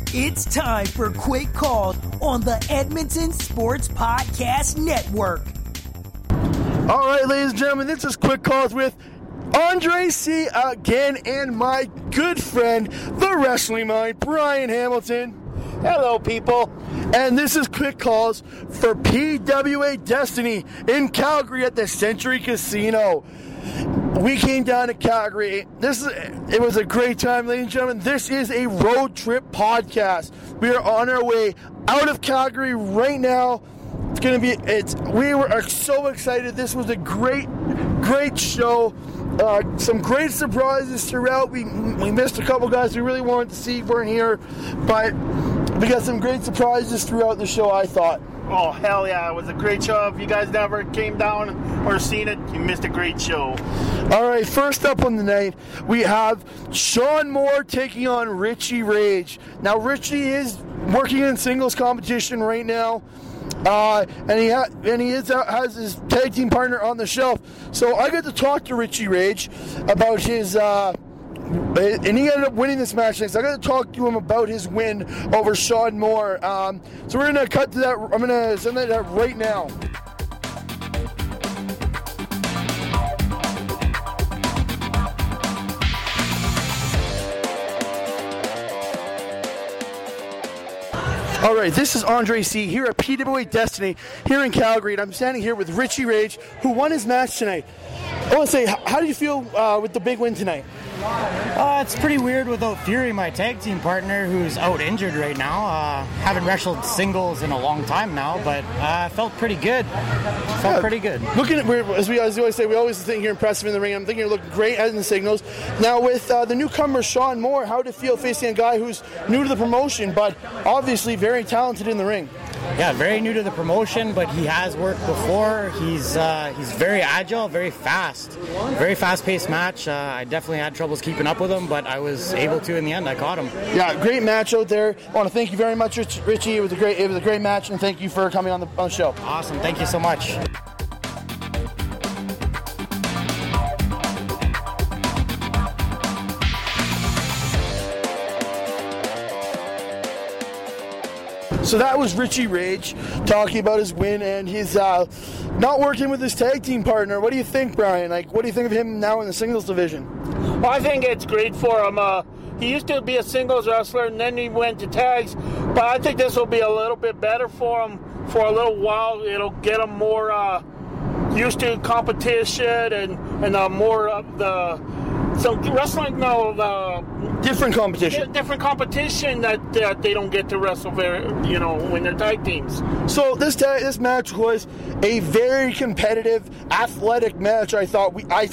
It's time for Quick Calls on the Edmonton Sports Podcast Network. All right, ladies and gentlemen, this is Quick Calls with Andre C. again and my good friend, the wrestling mind, Brian Hamilton. Hello, people. And this is Quick Calls for PWA Destiny in Calgary at the Century Casino. We came down to Calgary. It was a great time, ladies and gentlemen. This is a road trip podcast. We are on our way out of Calgary right now. We were so excited. This was a great show. Some great surprises throughout. We missed a couple guys we really wanted to see weren't here, but we got some great surprises throughout the show, I thought. Oh, hell yeah. It was a great show. If you guys never came down or seen it, you missed a great show. All right, first up on the night, we have Sean Moore taking on Richie Rage. Now, Richie is working in singles competition right now, and he has his tag team partner on the shelf. So I got to talk to Richie Rage about his... and he ended up winning this match next. I got to talk to him about his win over Sean Moore. So we're going to cut to that. I'm going to send that out right now. All right, this is Andre C. here at PWA Destiny here in Calgary, and I'm standing here with Richie Rage, who won his match tonight. I want to say, how do you feel with the big win tonight? It's pretty weird without Fury, my tag team partner, who's out injured right now. Haven't wrestled singles in a long time now, but felt pretty good. Pretty good. Looking at, as we always say, we always think you're impressive in the ring. I'm thinking you're looking great in the singles. Now with the newcomer Sean Moore, how did it feel facing a guy who's new to the promotion, but obviously very talented in the ring? Yeah, very new to the promotion, but he has worked before. He's very agile, very fast. Very fast-paced match. I definitely had troubles keeping up with him, but I was able to in the end. I caught him. Yeah, great match out there. I want to thank you very much, Richie. It was a great match, and thank you for coming on the show. Awesome. Thank you so much. So that was Richie Rage talking about his win and his not working with his tag team partner. What do you think, Brian? What do you think of him now in the singles division? Well, I think it's great for him. He used to be a singles wrestler, and then he went to tags. But I think this will be a little bit better for him for a little while. It'll get him more used to competition and more of the... So wrestling now, different competition that they don't get to wrestle when they're tag teams. So this match was a very competitive, athletic match. I saw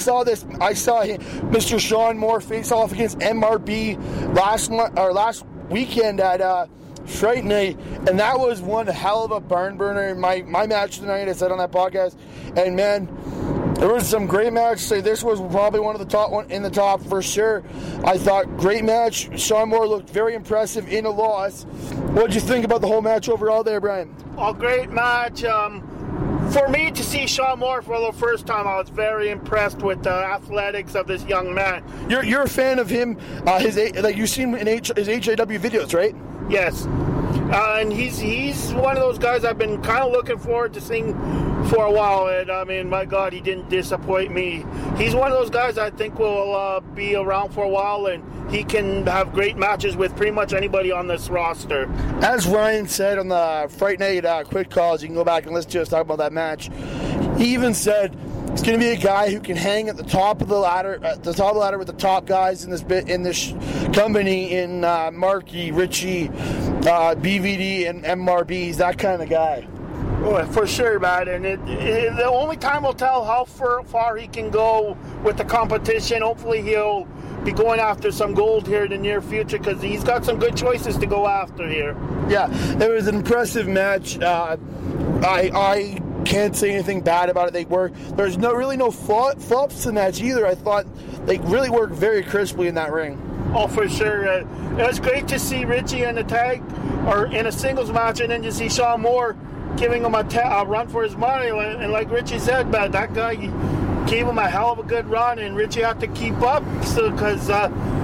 Mr. Sean Moore face off against MRB last weekend at Fright Night, and that was one hell of a barn burner. My match tonight, I said on that podcast, and man, there was some great matches. This was probably one of the top one in the top for sure. I thought great match. Sean Moore looked very impressive in a loss. What did you think about the whole match overall there, Brian? A great match. For me to see Sean Moore for the first time, I was very impressed with the athletics of this young man. You're a fan of him. You've seen him in his HIW videos, right? Yes. And he's one of those guys I've been kind of looking forward to seeing for a while. And I mean, my God, he didn't disappoint me. He's one of those guys I think will be around for a while, and he can have great matches with pretty much anybody on this roster. As Ryan said on the Fright Night Quick Calls, you can go back and listen to us talk about that match. He even said he's going to be a guy who can hang at the top of the ladder, with the top guys in this company, in Marky, Richie, BVD, and MRBs, that kind of guy. Oh, for sure, man. And the only time will tell how far he can go with the competition. Hopefully he'll be going after some gold here in the near future, because he's got some good choices to go after here. Yeah, it was an impressive match. I can't say anything bad about it. There's really no flops in the match either. I thought they really worked very crisply in that ring. Oh, for sure. It was great to see Richie in a tag or in a singles match, and then to see Sean Moore giving him a run for his money. And like Richie said, man, that guy gave him a hell of a good run, and Richie had to keep up because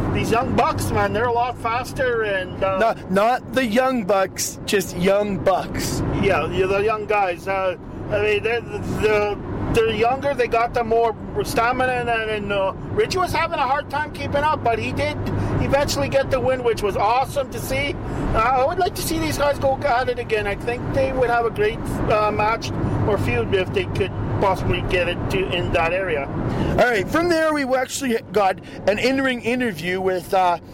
these young bucks, man, they're a lot faster and not the young bucks, just young bucks. Yeah, the young guys. I mean, they're younger. They got the more stamina, and Richie was having a hard time keeping up, but he did eventually get the win, which was awesome to see. I would like to see these guys go at it again. I think they would have a great match or feud if they could possibly get it in that area. All right, from there we actually got an in-ring interview with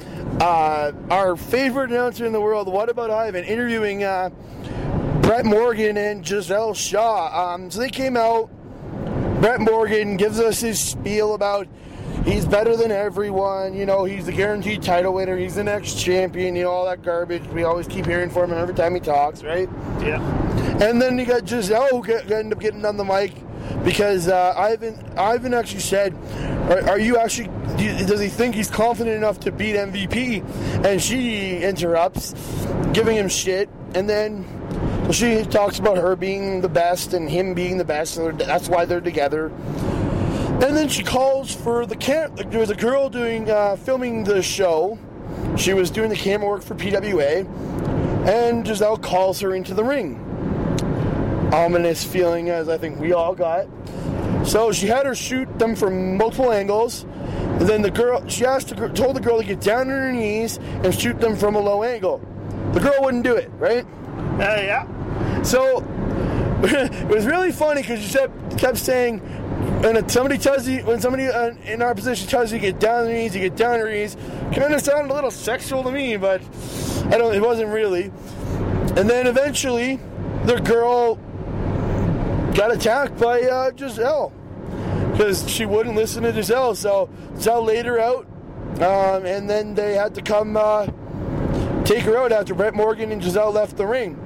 our favorite announcer in the world, What About Ivan, interviewing Brett Morgan and Giselle Shaw. So they came out. Brett Morgan gives us his spiel about he's better than everyone, he's the guaranteed title winner, he's the next champion, all that garbage we always keep hearing from him every time he talks, right? Yeah. And then you got Giselle who ended up getting on the mic because Ivan actually said, are you actually, does he think he's confident enough to beat MVP? And she interrupts, giving him shit, and then she talks about her being the best and him being the best, so that's why they're together. And then she calls for there was a girl doing filming the show. She was doing the camera work for PWA, and Giselle calls her into the ring. Ominous feeling, as I think we all got. So she had her shoot them from multiple angles. And then she told the girl to get down on her knees and shoot them from a low angle. The girl wouldn't do it, right? Yeah. So it was really funny because she kept saying, when somebody in our position tells you to get down on your knees, you get down on your knees. Kind of sounded a little sexual to me, but it wasn't really. And then eventually, the girl got attacked by Giselle because she wouldn't listen to Giselle. So Giselle laid her out, and then they had to come take her out after Brett Morgan and Giselle left the ring.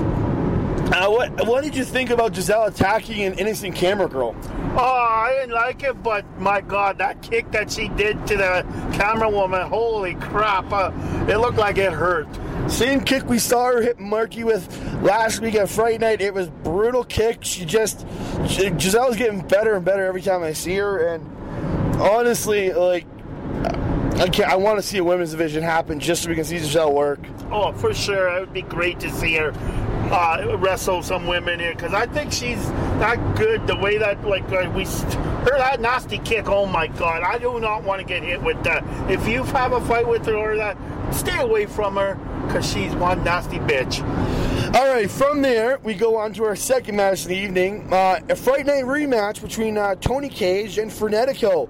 What did you think about Giselle attacking an innocent camera girl? Oh, I didn't like it, but my God, that kick that she did to the camera woman, holy crap, it looked like it hurt. Same kick we saw her hit Marky with last week at Friday night. It was brutal kick. Giselle's getting better and better every time I see her, and honestly, I want to see a women's division happen just so we can see Giselle work. Oh, for sure. It would be great to see her wrestle some women here because I think she's that good. The way that, that nasty kick, oh my God. I do not want to get hit with that. If you have a fight with her or that, stay away from her because she's one nasty bitch. All right, from there, we go on to our second match of the evening. A Friday night rematch between Tony Cage and Frenetico.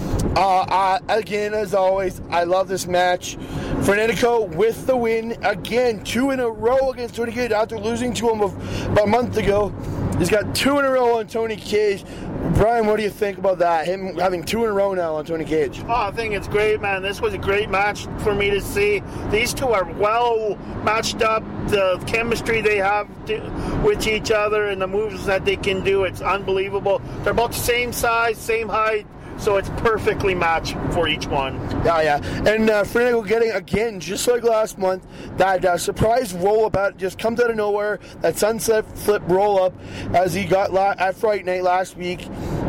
Again, as always, I love this match. Frenetico with the win again, 2 in a row against Tony Cage after losing to him about a month ago. He's got 2 in a row on Tony Cage. Brian, what do you think about that? Him having 2 in a row now on Tony Cage. Oh, I think it's great, man. This was a great match for me to see. These two are well matched up. The chemistry they have with each other and the moves that they can do, it's unbelievable. They're about the same size, same height. So it's perfectly matched for each one. Yeah. And Frenetico getting, again, just like last month, that surprise roll-up just comes out of nowhere. That sunset flip roll-up as he got at Fright Night last week.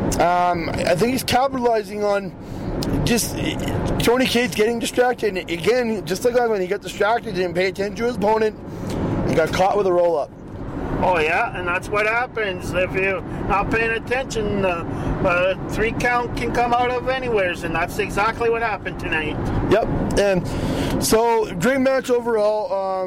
I think he's capitalizing on just Tony Cage getting distracted. And again, just like when he got distracted, didn't pay attention to his opponent, and got caught with a roll-up. Oh, yeah, and that's what happens. If you're not paying attention, 3 count can come out of anywhere, and that's exactly what happened tonight. Yep, and so great match overall.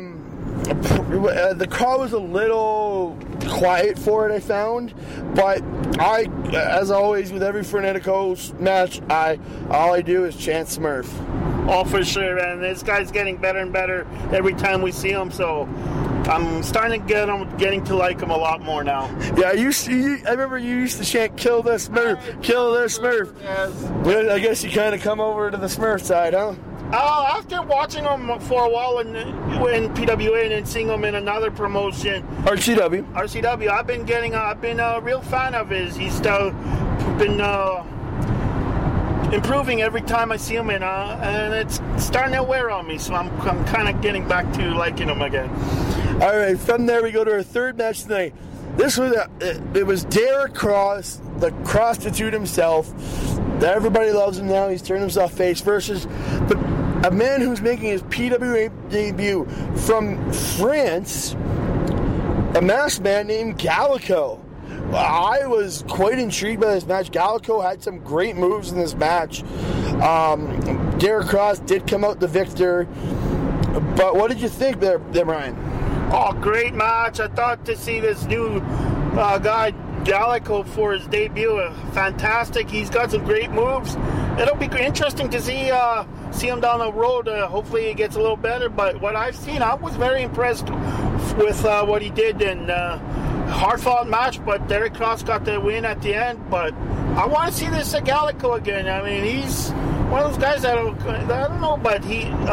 The crowd was a little quiet for it, I found, but I, as always with every Frenetico match, all I do is chant Smurf. Oh, for sure, and this guy's getting better and better every time we see him, so I'm starting to getting to like him a lot more now. Yeah, I remember you used to chant, "Kill the Smurf, kill the Smurf." Yes. I guess you kind of come over to the Smurf side, huh? After watching him for a while in PWA and then seeing him in another promotion, RCW, I've been a real fan of his. He's still been improving every time I see him, and it's starting to wear on me. So I'm kind of getting back to liking him again. All right, from there we go to our third match tonight. This was it was Derek Cross, the prostitute himself. Everybody loves him now. He's turned himself face versus the a man who's making his PWA debut from France, a masked man named Gallico. I was quite intrigued by this match. Gallico had some great moves in this match. Derek Cross did come out the victor. But what did you think there, Ryan? Oh, great match. I thought to see this new guy, Gallico, for his debut, fantastic. He's got some great moves. It'll be interesting to see him down the road. Hopefully he gets a little better. But what I've seen, I was very impressed with what he did in hard-fought match. But Derek Cross got the win at the end. But I want to see this Gallico again. I mean, he's one of those guys that I don't know, but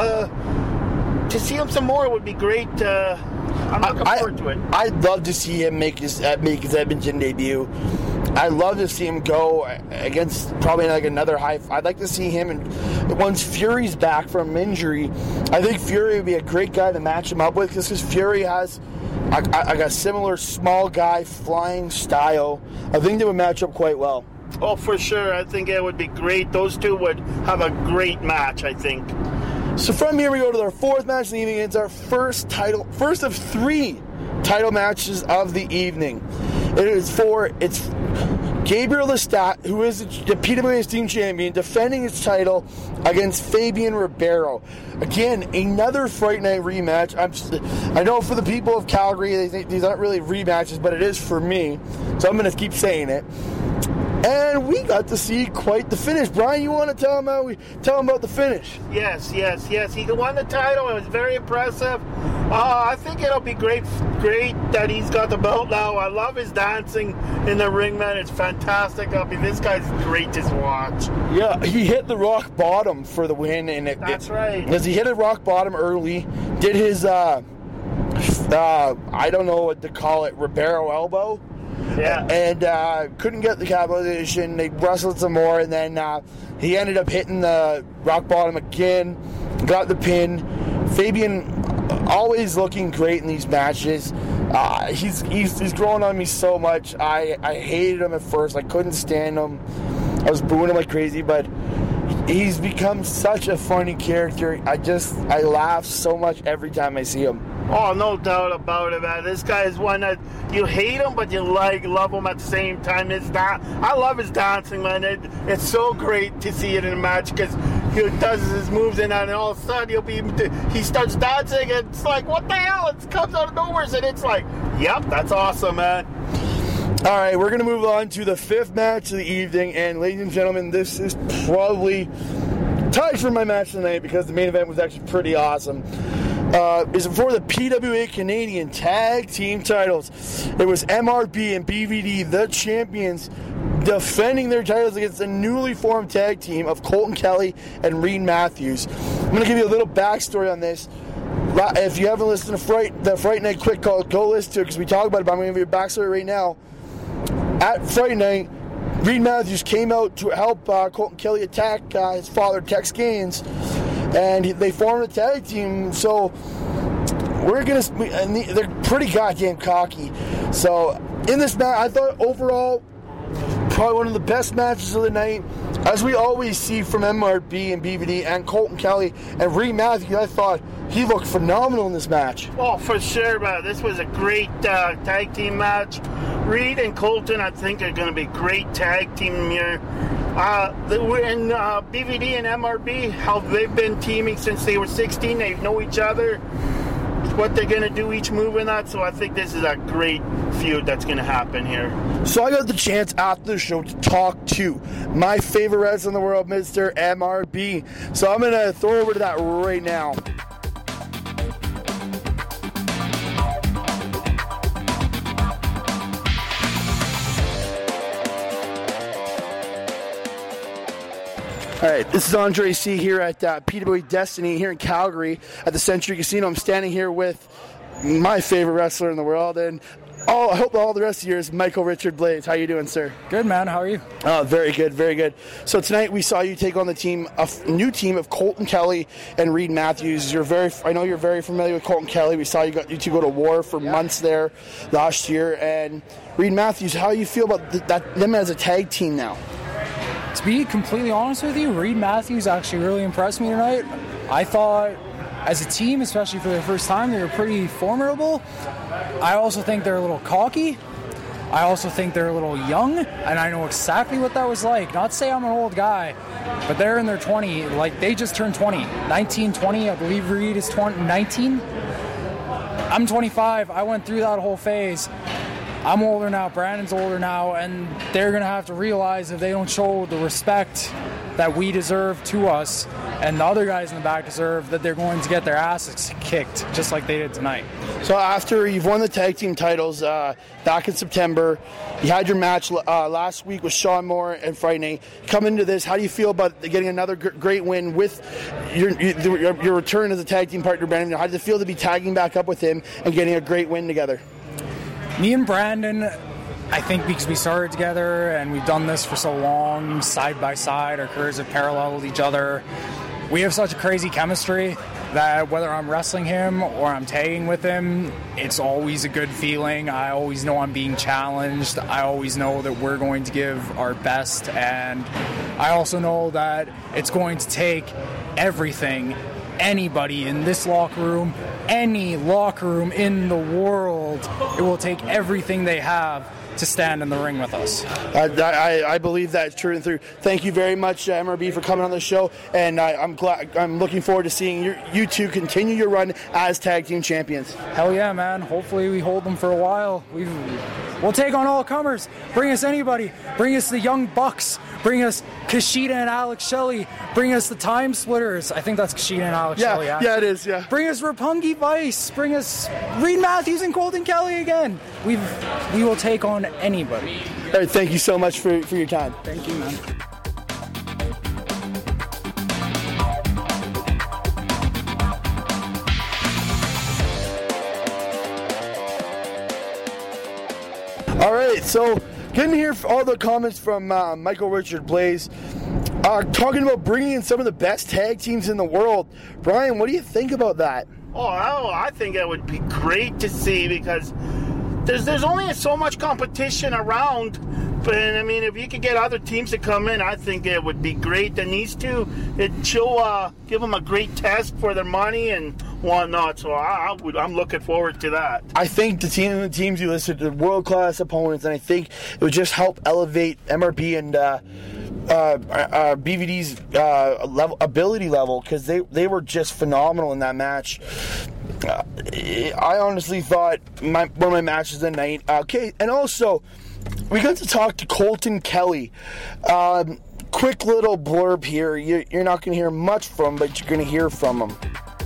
to see him some more would be great. I'm looking forward to it. I'd love to see him make his Edmonton debut. I'd love to see him go against probably like another high. I'd like to see him, and once Fury's back from injury, I think Fury would be a great guy to match him up with, because Fury has a similar small guy flying style. I think they would match up quite well. Oh, for sure. I think it would be great. Those two would have a great match, I think. So from here we go to our fourth match of the evening. It's our first of 3 title matches of the evening. It's Gabriel Lestat, who is the PWA Team Champion, defending his title against Fabian Ribeiro. Again, another Fright Night rematch. I know for the people of Calgary, they think these aren't really rematches, but it is for me, so I'm going to keep saying it. And we got to see quite the finish. Brian, you want to tell him about the finish? Yes. He won the title. It was very impressive. I think it'll be great that he's got the belt now. I love his dancing in the ring, man. It's fantastic. I mean, this guy's great to watch. Yeah, he hit the rock bottom for the win. That's right. Because he hit a rock bottom early, did his, I don't know what to call it, Ribeiro elbow. Yeah. And couldn't get the capitalization. They wrestled some more, and then he ended up hitting the rock bottom again, got the pin. Fabian always looking great in these matches. He's growing on me so much. I hated him at first. I couldn't stand him. I was booing him like crazy, but he's become such a funny character. I laugh so much every time I see him. Oh, no doubt about it, man. This guy is one that you hate him, but you love him at the same time. I love his dancing, man. It's so great to see it in a match, because he does his moves, and all of a sudden he starts dancing, and it's like, what the hell? It comes out of nowhere, and it's like, yep, that's awesome, man. All right, we're going to move on to the 5th match of the evening, and ladies and gentlemen, this is probably tied for my match tonight, because the main event was actually pretty awesome. Is for the PWA Canadian Tag Team titles. It was MRB and BVD, the champions, defending their titles against the newly formed tag team of Colton Kelly and Reed Matthews. I'm going to give you a little backstory on this. If you haven't listened to the Fright Night Quick Call, go listen to it, because we talk about it, but I'm going to give you a backstory right now. At Fright Night, Reed Matthews came out to help Colton Kelly attack his father, Tex Gaines, and they formed a tag team. So they're pretty goddamn cocky. So in this match, I thought overall probably one of the best matches of the night, as we always see from MRB and BVD and Colton Kelly and Reed Matthews. I thought he looked phenomenal in this match. Oh, for sure, man. This was a great tag team match. Reed and Colton, I think, are going to be great tag team here. In BVD and MRB, how they've been teaming since they were 16. They know each other, what they're going to do, each move in that. So I think this is a great feud that's going to happen here. So I got the chance after the show to talk to my favorite wrestler in the world, Mr. MRB. So I'm going to throw over to that right now. All right, this is Andre C. here at PWA Destiny here in Calgary at the Century Casino. I'm standing here with my favorite wrestler in the world, and I hope all the rest of you is Michael Richard Blades. How you doing, sir? Good, man. How are you? Oh, very good, very good. So tonight we saw you take on a new team of Colton Kelly and Reed Matthews. I know you're very familiar with Colton Kelly. We saw you two go to war for months there last year. And Reed Matthews, how do you feel about them as a tag team now? To be completely honest with you, Reed Matthews actually really impressed me tonight. I thought, as a team, especially for the first time, they were pretty formidable. I also think they're a little cocky. I also think they're a little young, and I know exactly what that was like. Not to say I'm an old guy, but they're in their 20. Like, they just turned 20. 19, 20, I believe Reed is 19. I'm 25. I went through that whole phase. I'm older now, Brandon's older now, and they're going to have to realize if they don't show the respect that we deserve to us and the other guys in the back deserve, that they're going to get their asses kicked just like they did tonight. So after you've won the tag team titles back in September, you had your match last week with Sean Moore and Friday. Coming into this, how do you feel about getting another great win with your return as a tag team partner, Brandon? How does it feel to be tagging back up with him and getting a great win together? Me and Brandon, I think because we started together and we've done this for so long, side by side, our careers have paralleled each other. We have such a crazy chemistry that whether I'm wrestling him or I'm tagging with him, it's always a good feeling. I always know I'm being challenged. I always know that we're going to give our best, and I also know that it's going to take everything. Anybody in this locker room, any locker room in the world, it will take everything they have to stand in the ring with us. I believe that's true and through. Thank you very much, MRB, for coming on the show, and I'm looking forward to seeing you two continue your run as tag team champions. Hell yeah, man. Hopefully we hold them for a while. We'll take on all comers. Bring us anybody. Bring us the Young Bucks. Bring us Kushida and Alex Shelley. Bring us the Time Splitters. I think that's Kushida and Alex Shelley. Yeah, it is, yeah. Bring us Roppongi Vice. Bring us Reed Matthews and Colton Kelly again. We will take on anybody. All right, thank you so much for your time. Thank you, man. All right, so getting to hear all the comments from Michael Richard Blaze, talking about bringing in some of the best tag teams in the world. Brian, what do you think about that? Oh, I think it would be great to see, because there's only so much competition around. But I mean, if you could get other teams to come in, I think it would be great. And these two, give them a great test for their money and whatnot. So I'm looking forward to that. I think the teams you listed are world-class opponents, and I think it would just help elevate MRB and BVD's ability level, because they were just phenomenal in that match. I honestly thought one of my matches of the night. Okay, and also we got to talk to Colton Kelly. Quick little blurb here. You're not going to hear much from him, but you're going to hear from him.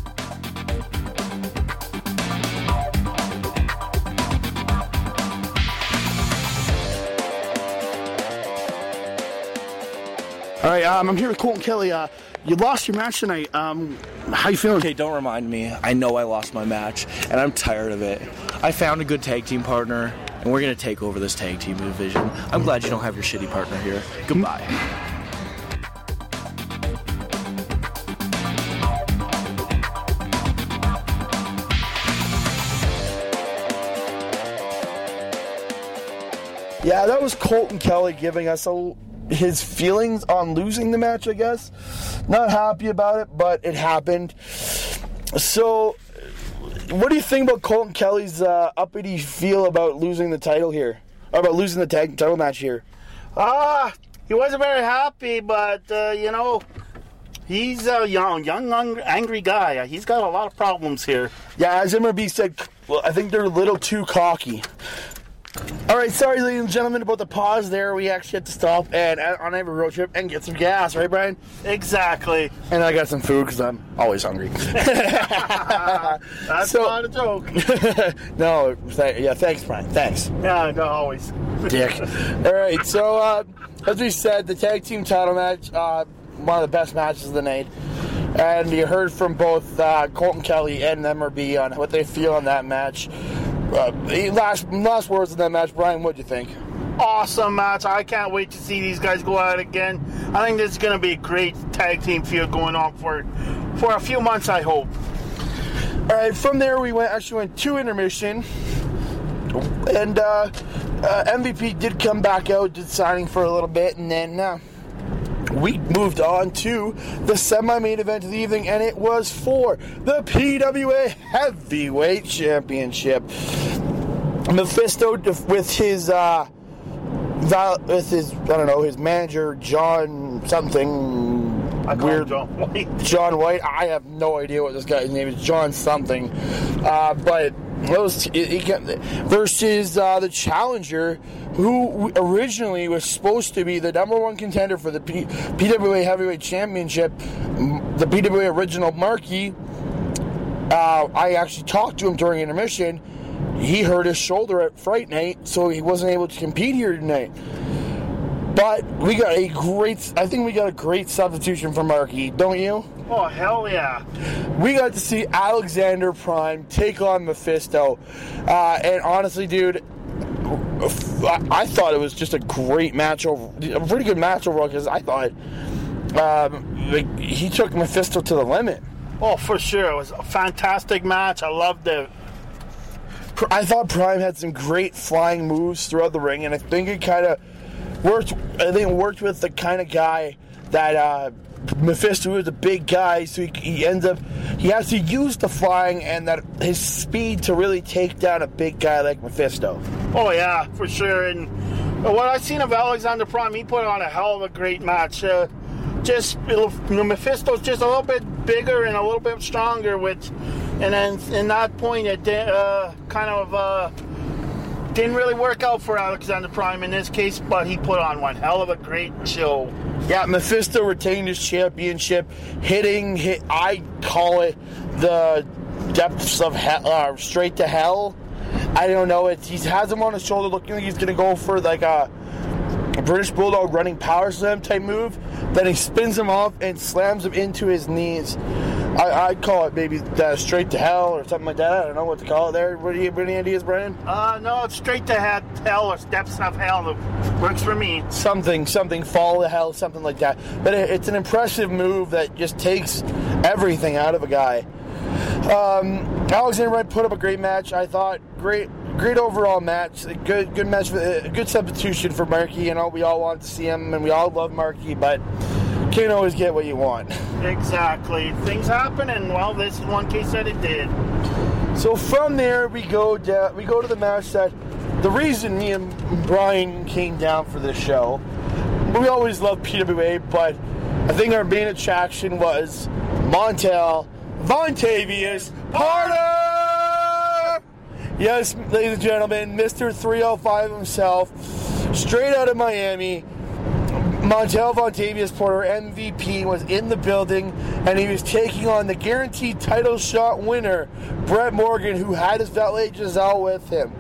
All right, I'm here with Colton Kelly. You lost your match tonight. How you feeling? Okay, don't remind me. I know I lost my match, and I'm tired of it. I found a good tag team partner, and we're going to take over this tag team division. I'm glad you don't have your shitty partner here. Goodbye. Yeah, that was Colton Kelly giving us his feelings on losing the match, I guess. Not happy about it, but it happened. So, what do you think about Colton Kelly's uppity feel about losing the title here? Or about losing the tag title match here? He wasn't very happy, but, he's a young, angry guy. He's got a lot of problems here. Yeah, as MRB said, well, I think they're a little too cocky. All right, sorry, ladies and gentlemen, about the pause there. We actually had to stop on every road trip and get some gas, right, Brian? Exactly. And I got some food because I'm always hungry. That's not a joke. No, thanks, Brian. Thanks. Yeah, no, always. Dick. All right, so as we said, the tag team title match, one of the best matches of the night. And you heard from both Colton Kelly and MRB on what they feel on that match. Last words in that match, Brian, what'd you think? Awesome match. I can't wait to see these guys go out again. I think this is going to be a great tag team feud going on for a few months, I hope. All right, from there we went to intermission, and MVP did come back out, did signing for a little bit, and then we moved on to the semi-main event of the evening, and it was for the PWA Heavyweight Championship. Mephisto with his his manager John something weird. John White. I have no idea what this guy's name is. John something, but versus the challenger, who originally was supposed to be the number one contender for the PWA Heavyweight Championship, the PWA original Marky. I actually talked to him during intermission. He hurt his shoulder at Fright Night, so he wasn't able to compete here tonight. But we got a great substitution for Marky, don't you? Oh, hell yeah. We got to see Alexander Prime take on Mephisto. And honestly, dude, I thought it was just a great match, a pretty good match overall, because I thought he took Mephisto to the limit. Oh, for sure. It was a fantastic match. I loved it. I thought Prime had some great flying moves throughout the ring, and I think it kind of worked. I think it worked with the kind of guy that Mephisto is, a big guy, so he has to use the flying and that his speed to really take down a big guy like Mephisto. Oh yeah, for sure. And what I've seen of Alexander Prime, he put on a hell of a great match. Mephisto's just a little bit bigger and a little bit stronger, and then in that point it didn't really work out for Alexander Prime in this case, but he put on one hell of a great show. Yeah, Mephisto retained his championship, I call it the depths of hell, straight to hell. I don't know, he has him on his shoulder looking like he's going to go for like a British Bulldog running power slam type move. Then he spins him off and slams him into his knees. I'd call it maybe straight to hell or something like that. I don't know what to call it there. What do you have any ideas, Brian? No, it's straight to hell or depths of hell that works for me. Something, fall to hell, something like that. But it's an impressive move that just takes everything out of a guy. Alexander Wright put up a great match. I thought great overall match. Good match, good substitution for Marky. You know, we all want to see him, and we all love Marky, but can't always get what you want. Exactly. Things happen, and well, this is one case that it did. So from there, we go to the match that the reason me and Brian came down for this show. We always love PWA, but I think our main attraction was Montel Vontavious Porter! Yes, ladies and gentlemen, Mr. 305 himself, straight out of Miami. Montel Vontavious Porter, MVP, was in the building, and he was taking on the guaranteed title shot winner, Brett Morgan, who had his valet Giselle with him.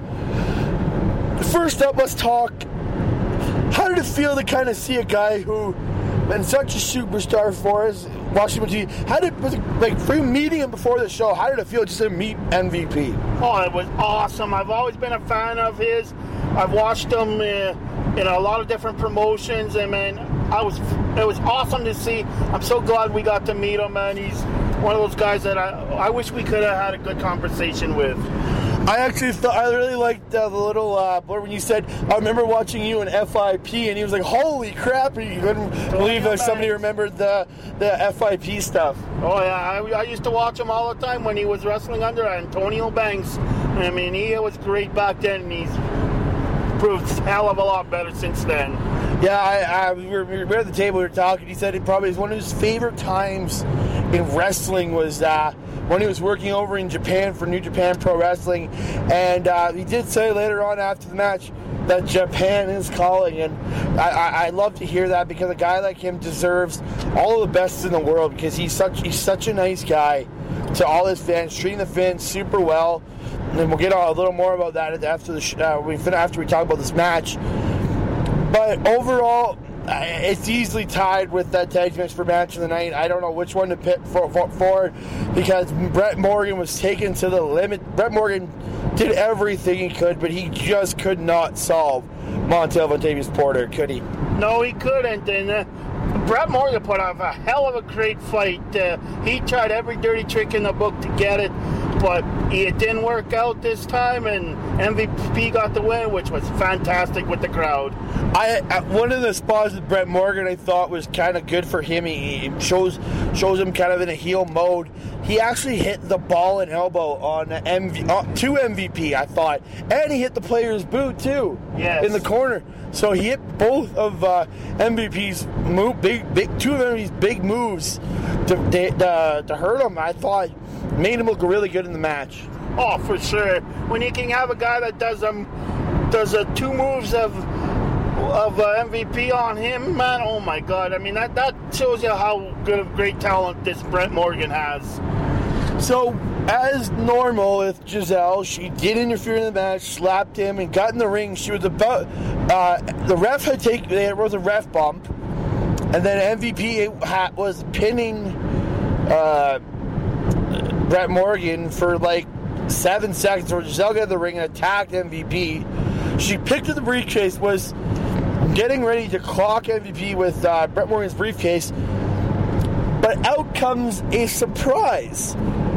First up, let's talk. How did it feel to kind of see a guy who been such a superstar for us, watching him on TV? For you meeting him before the show, how did it feel just to meet MVP? Oh, it was awesome. I've always been a fan of his. I've watched him in a lot of different promotions, and man, it was awesome to see. I'm so glad we got to meet him, man. He's one of those guys that I wish we could have had a good conversation with. I really liked the little blurb when you said, I remember watching you in FIP, and he was like, holy crap, you couldn't believe that somebody remembered the FIP stuff. Oh yeah, I used to watch him all the time when he was wrestling under Antonio Banks. I mean, he was great back then, and he's proved a hell of a lot better since then. Yeah, we were at the table, we were talking. He said it probably was one of his favorite times in wrestling was when he was working over in Japan for New Japan Pro Wrestling. And he did say later on after the match that Japan is calling. And I love to hear that, because a guy like him deserves all of the best in the world, because he's such a nice guy to all his fans, treating the fans super well. And we'll get a little more about that after we talk about this match. But overall, it's easily tied with that tag match for match of the night. I don't know which one to pick for because Brett Morgan was taken to the limit. Brett Morgan did everything he could, but he just could not solve Montel Vontavious Porter, could he? No, he couldn't. And Brett Morgan put off a hell of a great fight. He tried every dirty trick in the book to get it. but it didn't work out this time, and MVP got the win, which was fantastic with the crowd. One of the spots with Brett Morgan I thought was kind of good for him. He shows him kind of in a heel mode. He actually hit the ball and elbow on to MVP, I thought, and he hit the player's boot too. Yes. In the corner. So he hit both of MVP's two of MVP's big moves to hurt him. I thought made him look really good in the match. Oh, for sure. When you can have a guy that does two moves of MVP on him, man, oh my God. I mean, that shows you how good of great talent this Brett Morgan has. So, as normal with Giselle, she did interfere in the match, slapped him, and got in the ring. She was about, the ref there was a ref bump, and then MVP was pinning Brett Morgan for like 7 seconds, where Giselle got in the ring and attacked MVP. She picked up the briefcase, was getting ready to clock MVP with Brett Morgan's briefcase, but out comes a surprise.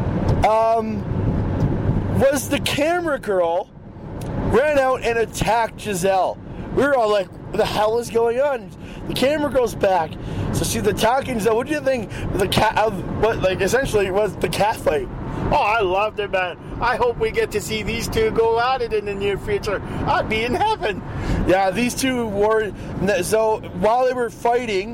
Was the camera girl ran out and attacked Giselle. We were all like, what the hell is going on? The camera girl's back. So she's attacking Giselle. What do you think essentially was the cat fight? Oh, I loved it, man. I hope we get to see these two go at it in the near future. I'd be in heaven. Yeah, these two were... So, while they were fighting,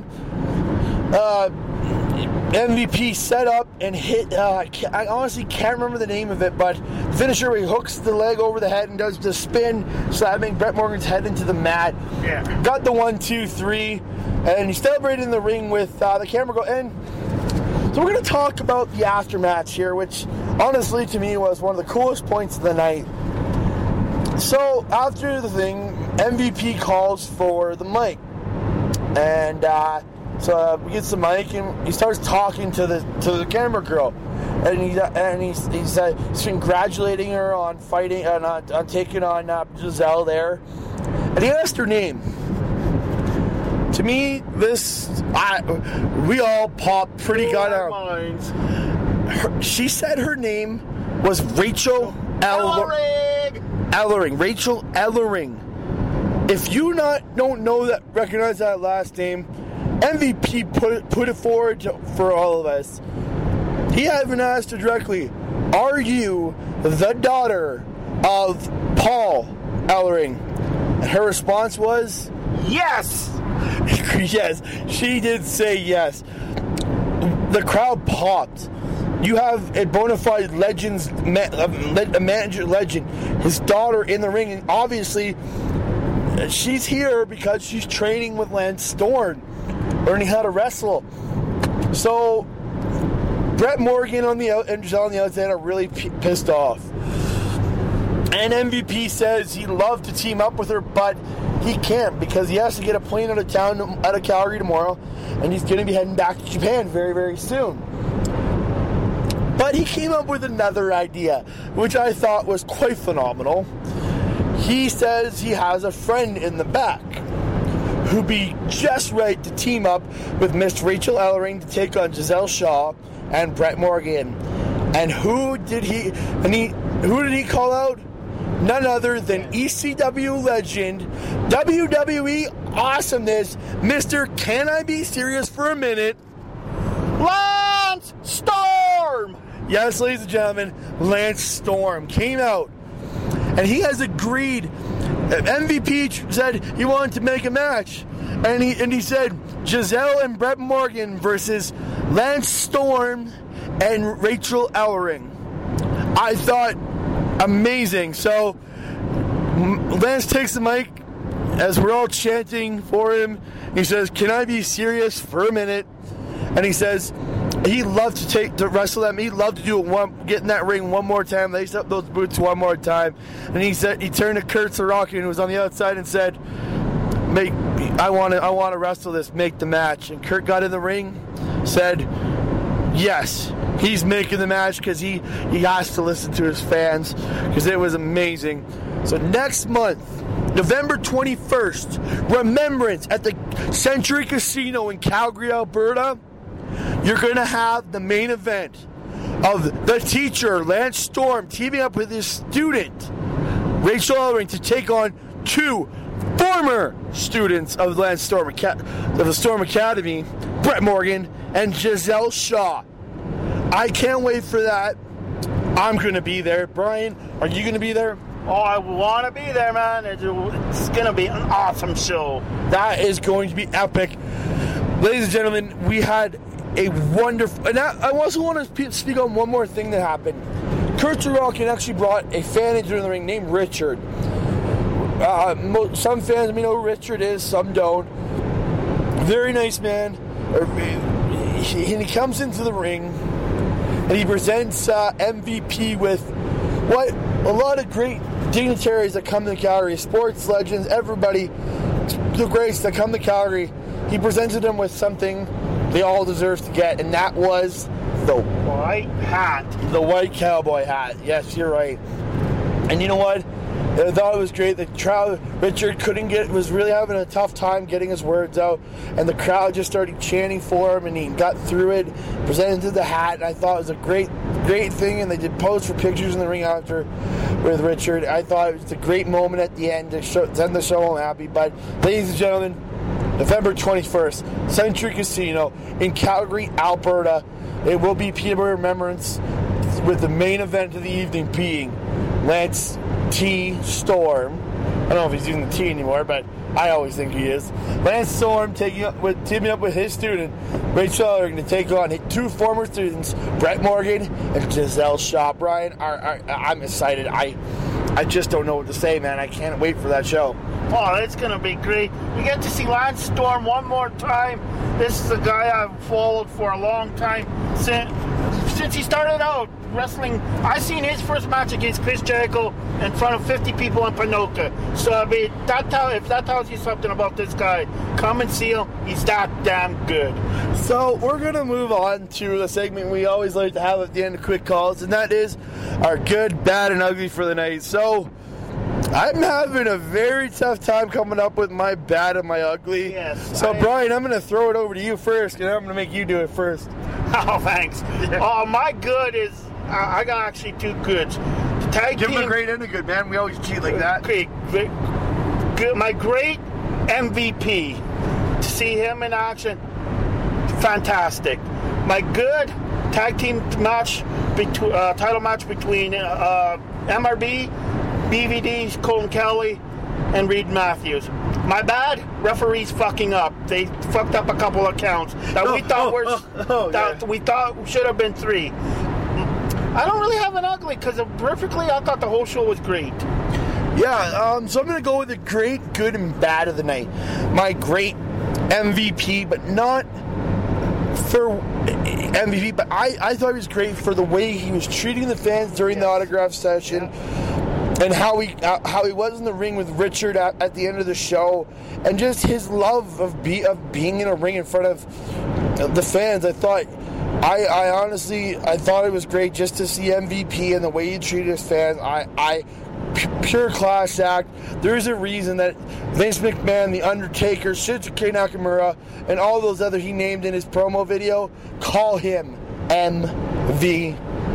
MVP set up and hit... I honestly can't remember the name of it, but the finisher where he hooks the leg over the head and does the spin, slamming Brett Morgan's head into the mat. Yeah. Got the 1, 2, 3, and he celebrated in the ring with the camera go in. So we're going to talk about the aftermatch here, which honestly to me was one of the coolest points of the night. So after the thing, MVP calls for the mic, and so he gets the mic and he starts talking to the camera girl, and he's congratulating her on fighting on taking on Giselle there, and he asked her name. To me, we all popped pretty good out. She said her name was Rachel Ellering. Rachel Ellering. If you don't recognize that last name, MVP put it forward for all of us. He even asked her directly, "Are you the daughter of Paul Ellering?" And her response was, yes. Yes, she did say yes. The crowd popped. You have a bona fide a manager legend, his daughter in the ring, and obviously she's here because she's training with Lance Storm, learning how to wrestle. So Brett Morgan and Giselle on the outside are really pissed off. And MVP says he'd love to team up with her, but he can't because he has to get a plane out of Calgary tomorrow, and he's going to be heading back to Japan very, very soon. But he came up with another idea, which I thought was quite phenomenal. He says he has a friend in the back who'd be just right to team up with Miss Rachel Ellering to take on Giselle Shaw and Brett Morgan. And who did he call out? None other than ECW legend, WWE awesomeness, Mr. Can I Be Serious for a Minute? Lance Storm! Yes, ladies and gentlemen, Lance Storm came out, and he has agreed. MVP said he wanted to make a match, and he said Giselle and Brett Morgan versus Lance Storm and Rachel Ellering. I thought amazing. So Lance takes the mic as we're all chanting for him. He says, "Can I be serious for a minute?" And he says he'd love to wrestle them. He'd love to get in that ring one more time, lace up those boots one more time. And he turned to Kurt Sorokin, who was on the outside, and said, I want to wrestle this, make the match." And Kurt got in the ring, said yes, he's making the match because he has to listen to his fans because it was amazing. So next month, November 21st, Remembrance at the Century Casino in Calgary, Alberta, you're going to have the main event of the teacher, Lance Storm, teaming up with his student, Rachel Ellering, to take on 2 former students of Lance Storm, of the Storm Academy, Brett Morgan and Giselle Shaw. I can't wait for that. I'm going to be there. Brian, are you going to be there? Oh, I want to be there, man. It's going to be an awesome show. That is going to be epic. Ladies and gentlemen, we had a wonderful... And I also want to speak on one more thing that happened. Kurt Zuralkin actually brought a fan into the ring named Richard. Some fans may know who Richard is, some don't. Very nice man. He comes into the ring and he presents MVP with what a lot of great dignitaries that come to Calgary, sports legends, everybody, the greats that come to Calgary. He presented them with something they all deserve to get, and that was the white hat. The white cowboy hat. Yes, you're right. And you know what? I thought it was great. Richard was really having a tough time getting his words out, and the crowd just started chanting for him, and he got through it, presented the hat, and I thought it was a great thing, and they did pose for pictures in the ring after with Richard. I thought it was a great moment at the end to end the show home happy. But ladies and gentlemen, November 21st, Century Casino in Calgary, Alberta. It will be PW Remembrance, with the main event of the evening being Lance T. Storm. I don't know if he's using the T anymore, but I always think he is. Lance Storm teaming up with his student, Rachel Ellering, to take on 2 former students, Brett Morgan and Giselle Shaw. Brian, I'm excited. I just don't know what to say, man. I can't wait for that show. Oh, it's going to be great. We get to see Lance Storm one more time. This is a guy I've followed for a long time. Since he started out wrestling, I seen his first match against Chris Jericho in front of 50 people in Panoka. So, I mean, if that tells you something about this guy, come and see him. He's that damn good. So, we're going to move on to the segment we always like to have at the end of Quick Calls, and that is our good, bad, and ugly for the night. So, I'm having a very tough time coming up with my bad and my ugly. Yes. So, Brian, I'm going to throw it over to you first, and I'm going to make you do it first. Oh, thanks. Oh, my good is, I got actually 2 goods. Give him a great and a good, man. We always cheat like that. Okay, good. My great MVP, to see him in action, fantastic. My good tag team match, title match between MRB, BVD, Colin Kelly, and Reed Matthews. My bad, referees fucking up. They fucked up a couple of counts that we thought should have been 3. I don't really have an ugly because perfectly I thought the whole show was great. Yeah, so I'm going to go with the great, good, and bad of the night. My great MVP, but not for MVP, but I thought he was great for the way he was treating the fans during the autograph session. And how he was in the ring with Richard at the end of the show, and just his love of being in a ring in front of the fans. I honestly thought it was great just to see MVP and the way he treated his fans. Pure class act. There's a reason that Vince McMahon, The Undertaker, Shinsuke Nakamura, and all those other he named in his promo video call him MVP.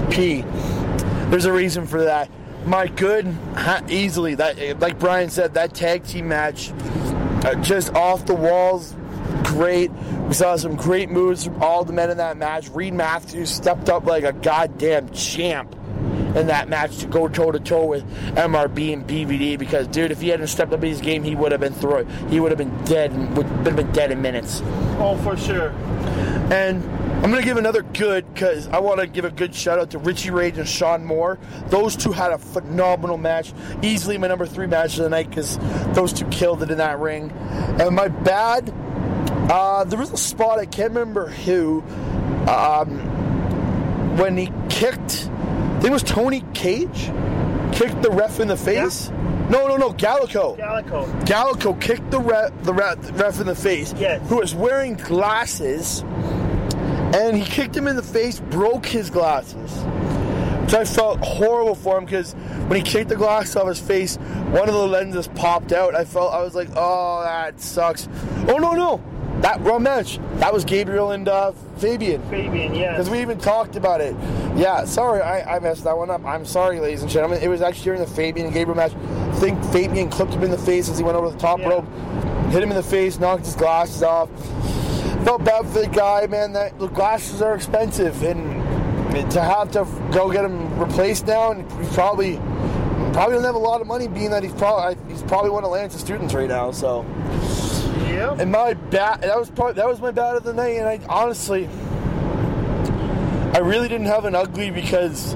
There's a reason for that. My good, easily, that, like Brian said, that tag team match, just off the walls, great. We saw some great moves from all the men in that match. Reed Matthews stepped up like a goddamn champ in that match to go toe-to-toe with MRB and BVD, because, dude, if he hadn't stepped up in his game, he would have been dead in minutes. Oh, for sure. And I'm going to give another good, because I want to give a good shout-out to Richie Rage and Sean Moore. Those two had a phenomenal match. Easily my number 3 match of the night, because those two killed it in that ring. And my bad, there was a spot, I can't remember who, when he kicked, I think it was Tony Cage, kicked the ref in the face. Yeah. No, Gallico. Gallico kicked the ref in the face, yes, who was wearing glasses. And he kicked him in the face, broke his glasses. So I felt horrible for him, because when he kicked the glass off his face, one of the lenses popped out. I was like, oh, that sucks. Oh, no. that one match, that was Gabriel and Fabian. Fabian, yeah. Because we even talked about it. Yeah, sorry, I messed that one up. I'm sorry, ladies and gentlemen. It was actually during the Fabian and Gabriel match. I think Fabian clipped him in the face as he went over the top rope, hit him in the face, knocked his glasses off. Felt bad for the guy, man. The glasses are expensive, and to have to go get them replaced now, and he probably doesn't have a lot of money, being that he's probably one of Lance's students right now. So, yeah. And my bad, that was my bad of the night. And I honestly, I really didn't have an ugly because,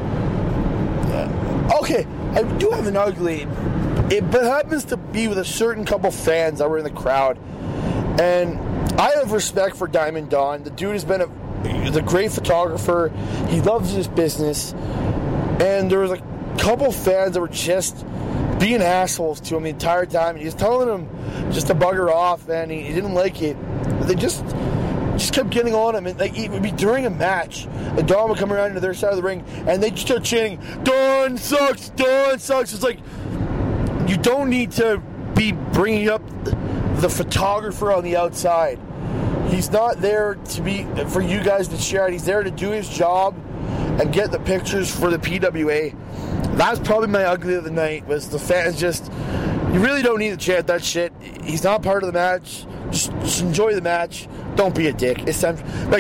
okay, I do have an ugly. It happens to be with a certain couple fans that were in the crowd, and I have respect for Diamond Don. The dude has been he's a great photographer. He loves his business, and there was a couple fans that were just being assholes to him the entire time. And he was telling them just to bugger off, and he didn't like it. But they just kept getting on him, and it would be during a match, and Don would come around to their side of the ring, and they just start chanting, "Don sucks, Don sucks." It's like, you don't need to be bringing up the photographer on the outside. He's not there for you guys to share it. He's there to do his job and get the pictures for the PWA. That's probably my ugly of the night, was the fans just, you really don't need to chant that shit. He's not part of the match. Just enjoy the match. Don't be a dick. It's time,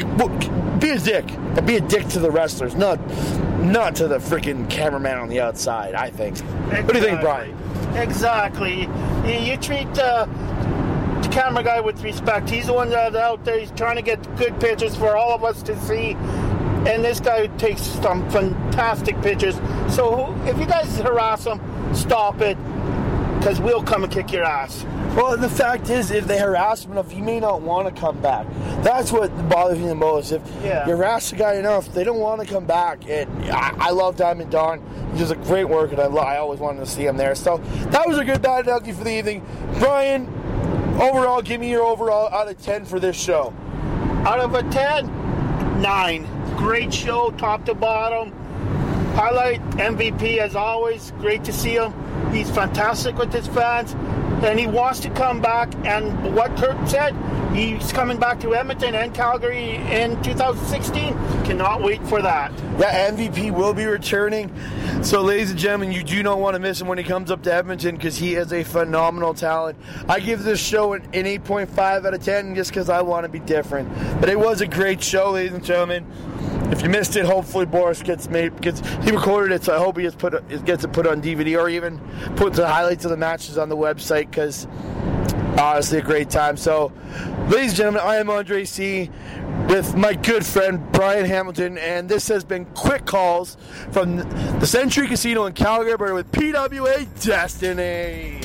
be a dick, but be a dick to the wrestlers, not to the freaking cameraman on the outside, I think. Exactly. What do you think, Brian? Exactly. You treat the camera guy with respect. He's the one that's out there. He's trying to get good pictures for all of us to see. And this guy takes some fantastic pictures. So if you guys harass him, stop it, because we'll come and kick your ass. Well, the fact is, if they harass him enough, he may not want to come back. That's what bothers me the most. If you harass the guy enough, they don't want to come back. And I love Diamond Don. He does a great work, and I always wanted to see him there. So that was a good bad and ugly for the evening. Brian, overall, give me your overall out of 10 for this show. Out of a 10, 9. Great show, top to bottom. Highlight MVP as always. Great to see him. He's fantastic with his fans, and he wants to come back. And what Kurt said, he's coming back to Edmonton and Calgary in 2016. Cannot wait for that. Yeah, MVP will be returning. So, ladies and gentlemen, you do not want to miss him when he comes up to Edmonton, because he is a phenomenal talent. I give this show an 8.5 out of 10 just because I want to be different. But it was a great show, ladies and gentlemen. If you missed it, hopefully Boris he recorded it, so I hope he gets it put on DVD, or even put the highlights of the matches on the website, because honestly, a great time. So, ladies and gentlemen, I am Andre C. with my good friend Brian Hamilton, and this has been Quick Calls from the Century Casino in Calgary with PWA Destiny.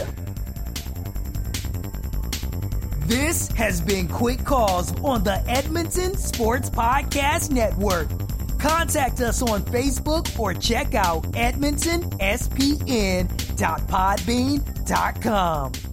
This has been Quick Calls on the Edmonton Sports Podcast Network. Contact us on Facebook or check out edmontonspn.podbean.com.